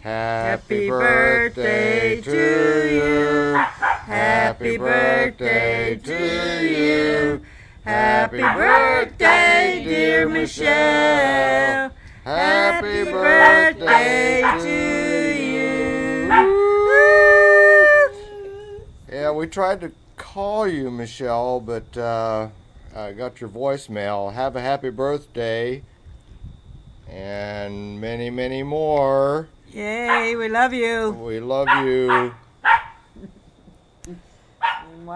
Happy birthday to you. Happy birthday to you. Happy birthday, dear Michelle. Happy birthday to you. Yeah, we tried to call you, Michelle, but I got your voicemail. Have a happy birthday and many, many more. Yay, we love you. We love you.